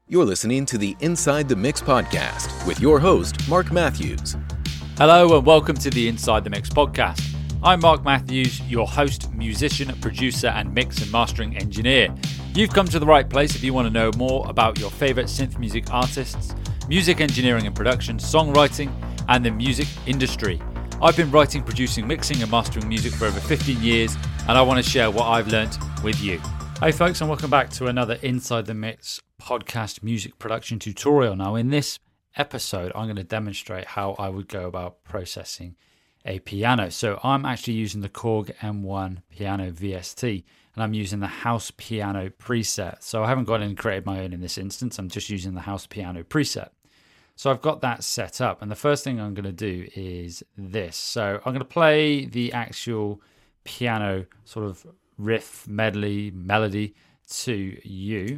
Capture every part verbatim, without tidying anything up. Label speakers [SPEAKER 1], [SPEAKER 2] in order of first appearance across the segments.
[SPEAKER 1] You're listening to the Inside the Mix podcast with your host, Mark Matthews.
[SPEAKER 2] Hello and welcome to the Inside the Mix podcast. I'm Mark Matthews, your host, musician, producer, and mix and mastering engineer. You've come to the right place if you want to know more about your favorite synth music artists, music engineering and production, songwriting, and the music industry. I've been writing, producing, mixing, and mastering music for over fifteen years, and I want to share what I've learnt with you. Hey folks, and welcome back to another Inside the Mix podcast music production tutorial. Now in this episode, I'm going to demonstrate how I would go about processing a piano. So I'm actually using the Korg M one Piano V S T, and I'm using the House Piano preset. So I haven't gone in and created my own in this instance. I'm just using the House Piano preset. So I've got that set up, and the first thing I'm going to do is this. So I'm going to play the actual piano sort of riff, medley, melody to you.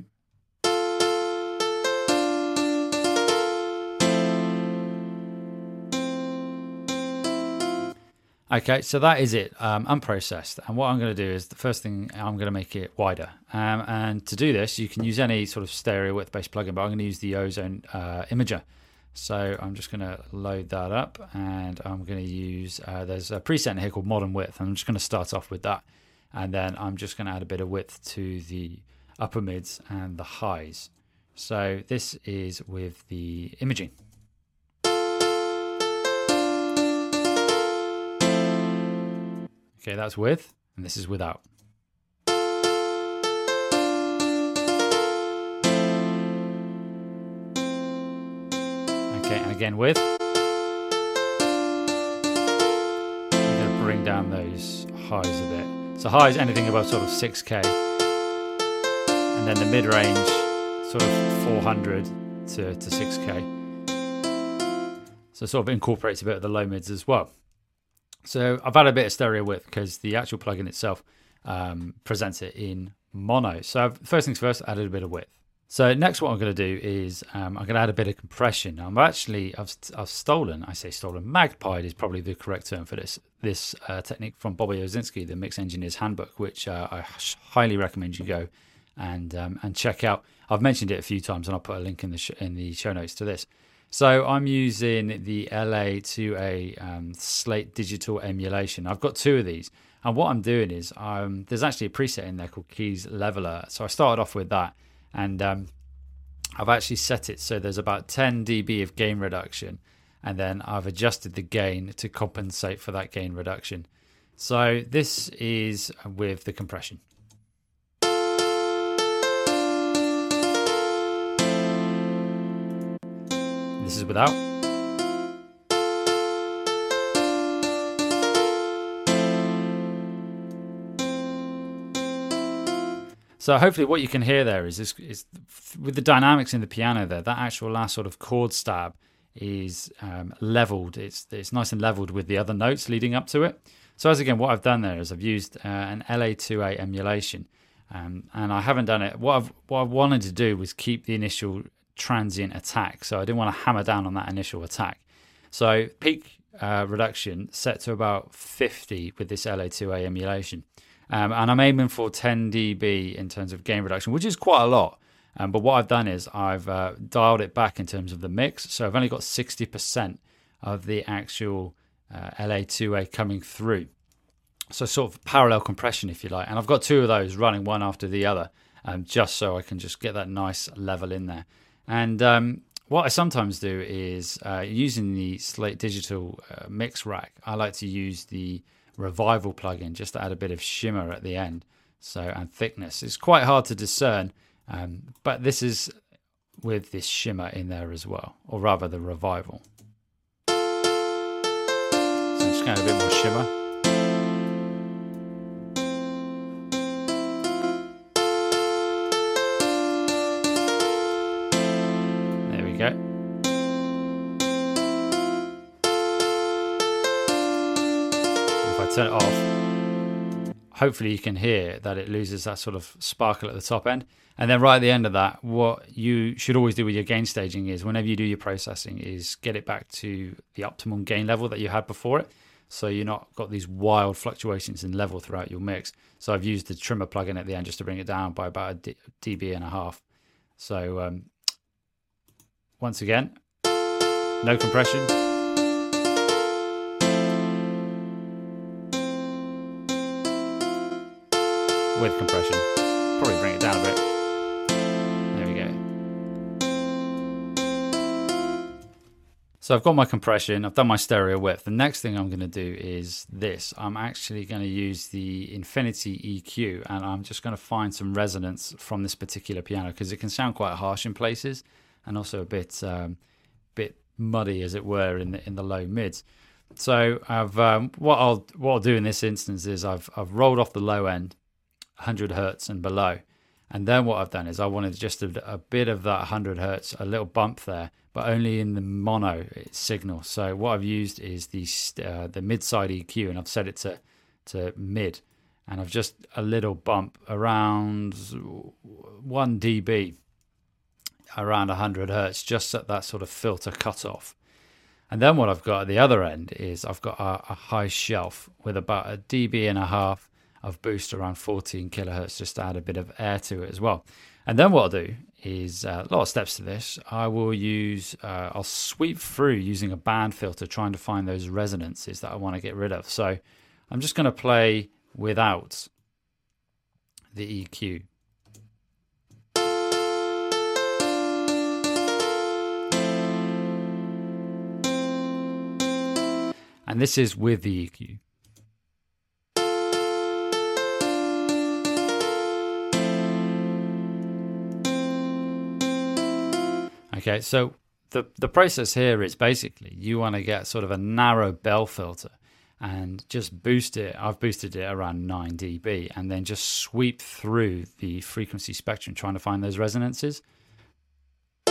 [SPEAKER 2] Okay, so that is it, um, unprocessed. And what I'm going to do is the first thing, I'm going to make it wider. Um, and to do this, you can use any sort of stereo width-based plugin, but I'm going to use the Ozone uh, Imager. So I'm just going to load that up, and I'm going to use, uh, there's a preset in here called Modern Width. I'm just going to start off with that. And then I'm just going to add a bit of width to the upper mids and the highs. So this is with the imaging. Okay, that's with, and this is without. Okay, and again with. I'm going to bring down those highs a bit. So high is anything above sort of six K. And then the mid-range, sort of four hundred to, to six K. So sort of incorporates a bit of the low mids as well. So I've added a bit of stereo width because the actual plugin itself um, presents it in mono. So I've, first things first, added a bit of width. So next what I'm going to do is um, I'm going to add a bit of compression. I'm actually, I've, I've stolen, I say stolen, magpied is probably the correct term for this, this uh, technique from Bobby Owsinski, the Mix Engineer's Handbook, which uh, I highly recommend you go and um, and check out. I've mentioned it a few times, and I'll put a link in the sh- in the show notes to this. So I'm using the L A two A um, Slate Digital Emulation. I've got two of these, and what I'm doing is um, there's actually a preset in there called Keys Leveler. So I started off with that, and um, I've actually set it so there's about ten decibels of gain reduction, and then I've adjusted the gain to compensate for that gain reduction. So this is with the compression. This is without. So hopefully what you can hear there is, is, is with the dynamics in the piano there, that actual last sort of chord stab is um, leveled. It's it's nice and leveled with the other notes leading up to it. So as again, what I've done there is I've used uh, an L A two A emulation, um, and I haven't done it. What I've what I wanted to do was keep the initial transient attack, so I didn't want to hammer down on that initial attack. So peak uh, reduction set to about fifty with this L A two A emulation, um, and I'm aiming for ten decibels in terms of gain reduction, which is quite a lot. Um, but what I've done is I've uh, dialed it back in terms of the mix, so I've only got sixty percent of the actual uh, L A two A coming through. So sort of parallel compression, if you like, and I've got two of those running one after the other, um, just so I can just get that nice level in there. And um, what I sometimes do is uh, using the Slate Digital uh, Mix Rack, I like to use the Revival plugin just to add a bit of shimmer at the end, so and thickness. It's quite hard to discern, um, but this is with this shimmer in there as well, or rather the Revival. So I'm just going to add a bit more shimmer. Go. If I turn it off, hopefully you can hear that it loses that sort of sparkle at the top end. And then right at the end of that, what you should always do with your gain staging is whenever you do your processing is get it back to the optimum gain level that you had before it. So you're not got these wild fluctuations in level throughout your mix. So I've used the trimmer plugin at the end just to bring it down by about a dB and a half. So um, once again, no compression. With compression. Probably bring it down a bit. There we go. So I've got my compression, I've done my stereo width. The next thing I'm going to do is this. I'm actually going to use the Infinity E Q, and I'm just going to find some resonance from this particular piano because it can sound quite harsh in places and also a bit um, bit muddy, as it were, in the in the low mids. So I've um, what I'll what I'll do in this instance is I've I've rolled off the low end, one hundred hertz and below, and then what I've done is I wanted just a, a bit of that one hundred hertz, a little bump there, but only in the mono signal. So what I've used is the uh, the mid side E Q, and I've set it to to mid, and I've just a little bump around one dB, around one hundred hertz, just at that sort of filter cutoff. And then what I've got at the other end is I've got a, a high shelf with about a dB and a half of boost, around fourteen kilohertz, just to add a bit of air to it as well. And then what I'll do is uh, a lot of steps to this. I will use, uh, I'll sweep through using a band filter, trying to find those resonances that I want to get rid of. So I'm just going to play without the E Q. And this is with the E Q. Okay, so the, the process here is basically you want to get sort of a narrow bell filter and just boost it. I've boosted it around nine dB and then just sweep through the frequency spectrum trying to find those resonances. So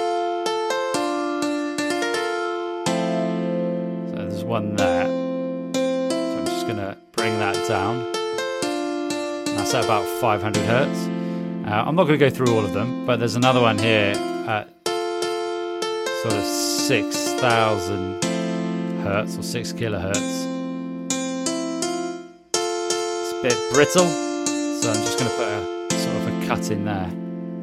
[SPEAKER 2] there's one there. So I'm just going to bring that down. And that's at about five hundred hertz. Uh, I'm not going to go through all of them, but there's another one here at sort of six thousand hertz or six kilohertz. It's a bit brittle, so I'm just going to put a sort of a cut in there.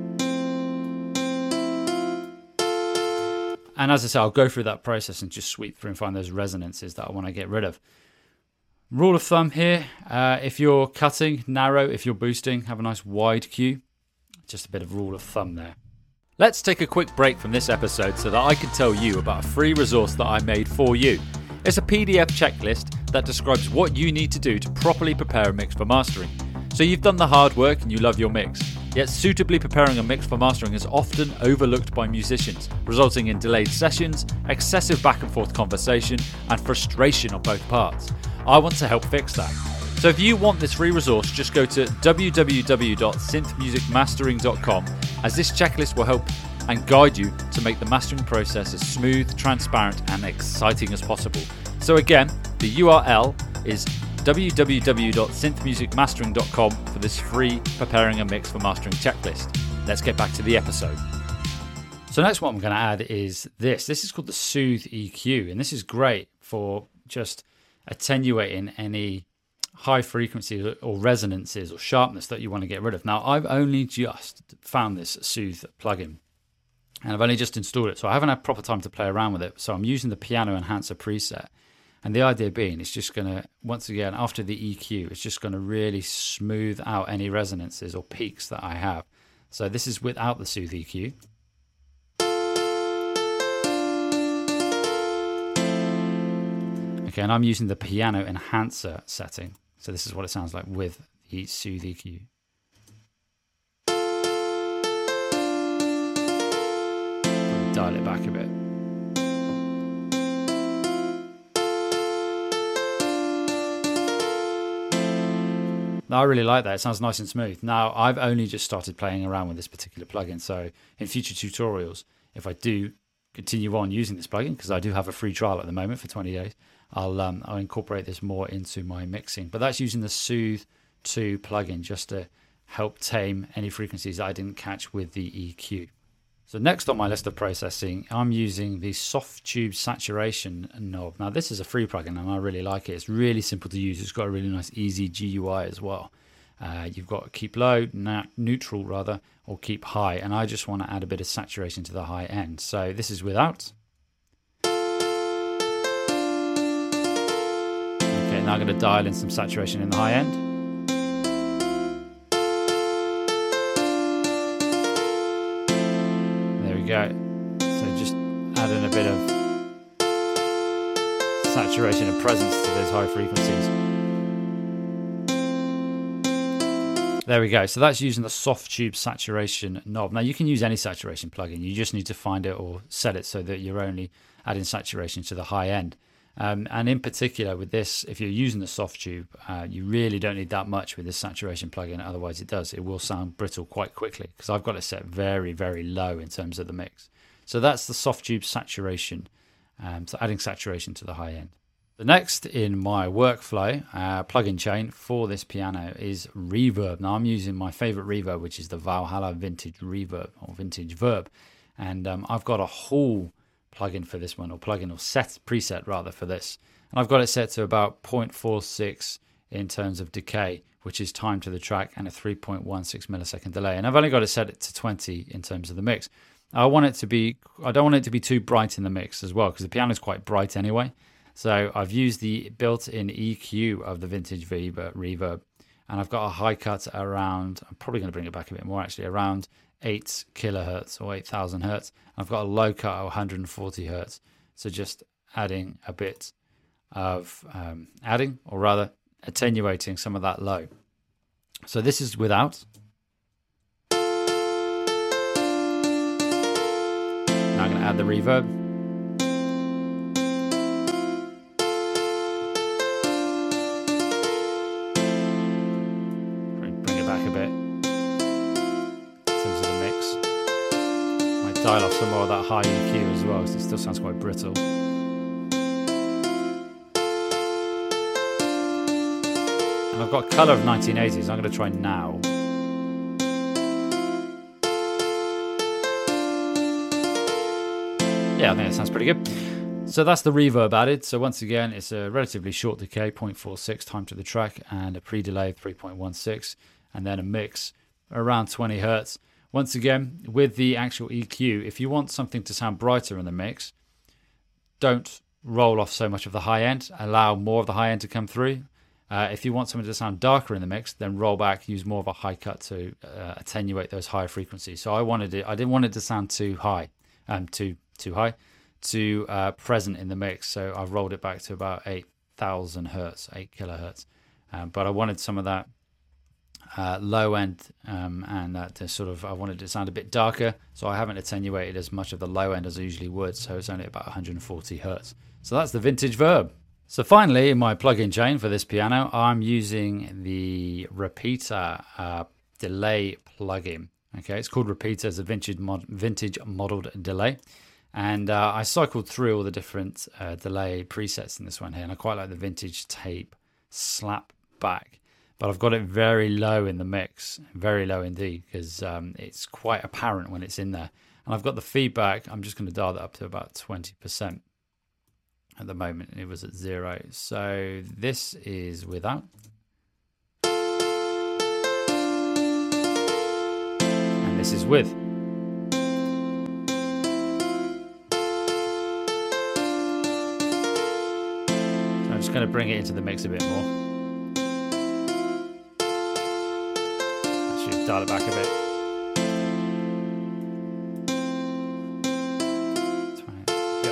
[SPEAKER 2] And as I say, I'll go through that process and just sweep through and find those resonances that I want to get rid of. Rule of thumb here, uh, if you're cutting, narrow. If you're boosting, have a nice wide Q. Just a bit of rule of thumb there. Let's take a quick break from this episode so that I can tell you about a free resource that I made for you. It's a P D F checklist that describes what you need to do to properly prepare a mix for mastering. So you've done the hard work and you love your mix, yet suitably preparing a mix for mastering is often overlooked by musicians, resulting in delayed sessions, excessive back and forth conversation, and frustration on both parts. I want to help fix that. So if you want this free resource, just go to w w w dot synth music mastering dot com, as this checklist will help and guide you to make the mastering process as smooth, transparent and exciting as possible. So again, the U R L is w w w dot synth music mastering dot com for this free preparing a mix for mastering checklist. Let's get back to the episode. So next what I'm going to add is this. This is called the Soothe E Q, and this is great for just attenuating any high frequencies or resonances or sharpness that you want to get rid of. Now, I've only just found this Soothe plugin, and I've only just installed it, so I haven't had proper time to play around with it. So I'm using the Piano Enhancer preset, and the idea being it's just going to, once again, after the E Q, it's just going to really smooth out any resonances or peaks that I have. So this is without the Soothe E Q. Okay, and I'm using the Piano Enhancer setting. So this is what it sounds like with the Soothe E Q. Dial it back a bit. Now, I really like that. It sounds nice and smooth. Now, I've only just started playing around with this particular plugin. So in future tutorials, if I do continue on using this plugin, because I do have a free trial at the moment for twenty days, I'll um, I'll incorporate this more into my mixing. But that's using the Soothe two plugin just to help tame any frequencies that I didn't catch with the E Q. So next on my list of processing, I'm using the Soft Tube Saturation knob. Now this is a free plugin and I really like it. It's really simple to use. It's got a really nice easy G U I as well. Uh, you've got keep low, na- neutral rather, or keep high. And I just want to add a bit of saturation to the high end. So this is without. Okay, now I'm going to dial in some saturation in the high end. There we go. So just add in a bit of saturation and presence to those high frequencies. There we go. So that's using the soft tube saturation knob. Now you can use any saturation plugin. You just need to find it or set it so that you're only adding saturation to the high end. Um, and in particular with this, if you're using the soft tube, uh, you really don't need that much with this saturation plugin. Otherwise it does. It will sound brittle quite quickly because I've got it set very, very low in terms of the mix. So that's the soft tube saturation. Um, so adding saturation to the high end. The next in my workflow uh, plugin chain for this piano is reverb. Now I'm using my favorite reverb, which is the Valhalla Vintage Reverb or Vintage Verb. And um, I've got a whole plugin for this one, or plugin or set preset rather for this. And I've got it set to about zero point four six in terms of decay, which is time to the track, and a three point one six millisecond delay. And I've only got it set it to twenty in terms of the mix. I want it to be, I don't want it to be too bright in the mix as well, because the piano is quite bright anyway. So I've used the built-in E Q of the Vintage Reverb, and I've got a high cut around, I'm probably going to bring it back a bit more actually, around eight kilohertz or eight thousand hertz. I've got a low cut of one hundred forty hertz. So just adding a bit of, um, adding, or rather attenuating some of that low. So this is without. Now I'm going to add the reverb. Dial off some more of that high E Q as well, because it still sounds quite brittle. And I've got colour of nineteen eighties. I'm going to try now. Yeah, I think that sounds pretty good. So that's the reverb added. So once again, it's a relatively short decay, zero point four six time to the track, and a pre-delay of three point one six, and then a mix around twenty hertz. Once again, with the actual E Q, if you want something to sound brighter in the mix, don't roll off so much of the high end. Allow more of the high end to come through. Uh, if you want something to sound darker in the mix, then roll back, use more of a high cut to uh, attenuate those higher frequencies. So I wanted it, I didn't want it to sound too high, um, too too high, too uh, present in the mix. So I've rolled it back to about eight thousand hertz, eight kilohertz. Um, but I wanted some of that Uh, low end um, and that to sort of I wanted it to sound a bit darker, so I haven't attenuated as much of the low end as I usually would, so it's only about one hundred forty hertz. So that's the Vintage Verb. So finally, in my plugin chain for this piano, I'm using the Repeater uh, delay plugin. Okay, it's called Repeater. It's a vintage mod vintage modeled delay, and uh, I cycled through all the different uh, delay presets in this one here, and I quite like the Vintage Tape Slap Back. But I've got it very low in the mix, very low indeed, because um, it's quite apparent when it's in there. And I've got the feedback, I'm just going to dial that up to about twenty percent at the moment. It was at zero. So this is without. And this is with. So I'm just going to bring it into the mix a bit more. Dial it back a bit. Yep.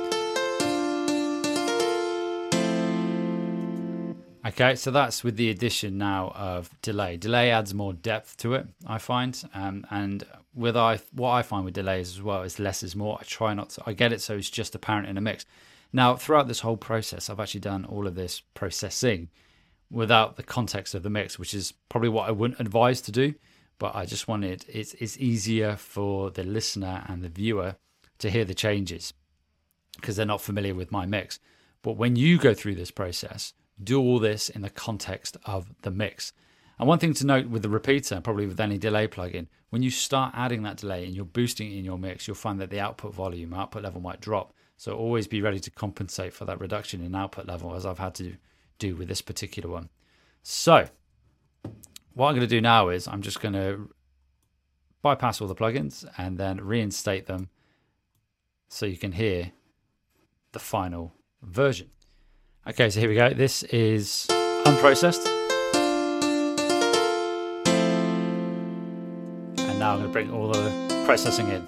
[SPEAKER 2] Okay, so that's with the addition now of delay. Delay adds more depth to it, I find. Um, and with I, what I find with delays as well is less is more. I try not to, I get it so it's just apparent in a mix. Now, throughout this whole process, I've actually done all of this processing without the context of the mix, which is probably what I wouldn't advise to do. But I just wanted, it's, it's easier for the listener and the viewer to hear the changes because they're not familiar with my mix. But when you go through this process, do all this in the context of the mix. And one thing to note with the repeater, probably with any delay plugin, when you start adding that delay and you're boosting it in your mix, you'll find that the output volume, output level might drop. So always be ready to compensate for that reduction in output level, as I've had to do with this particular one. So what I'm going to do now is I'm just going to bypass all the plugins and then reinstate them so you can hear the final version. Okay, so here we go. This is unprocessed. And now I'm going to bring all the processing in.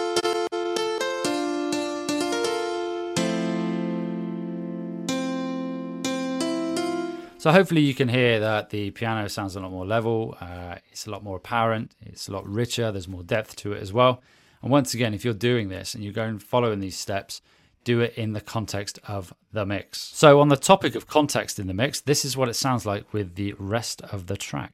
[SPEAKER 2] So hopefully you can hear that the piano sounds a lot more level, uh, it's a lot more apparent, it's a lot richer, there's more depth to it as well. And once again, if you're doing this and you're going following these steps, do it in the context of the mix. So on the topic of context in the mix, this is what it sounds like with the rest of the track.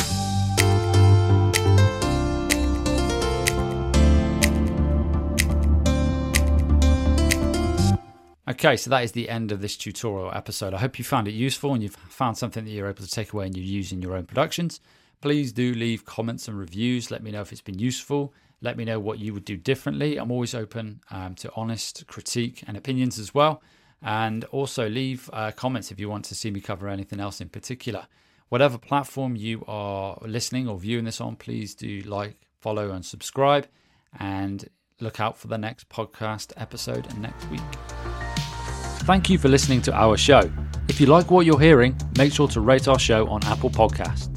[SPEAKER 2] Okay, so that is the end of this tutorial episode. I hope you found it useful and you've found something that you're able to take away and you use in your own productions. Please do leave comments and reviews. Let me know if it's been useful. Let me know what you would do differently. I'm always open um, to honest critique and opinions as well. And also leave uh, comments if you want to see me cover anything else in particular. Whatever platform you are listening or viewing this on, please do like, follow and subscribe. And look out for the next podcast episode next week. Thank you for listening to our show. If you like what you're hearing, make sure to rate our show on Apple Podcasts.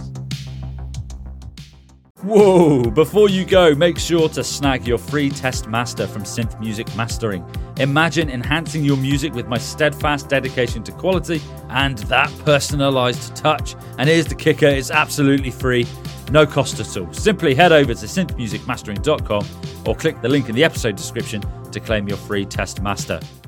[SPEAKER 2] Whoa! Before you go, make sure to snag your free Test Master from Synth Music Mastering. Imagine enhancing your music with my steadfast dedication to quality and that personalized touch. And here's the kicker, it's absolutely free, no cost at all. Simply head over to synth music mastering dot com or click the link in the episode description to claim your free Test Master.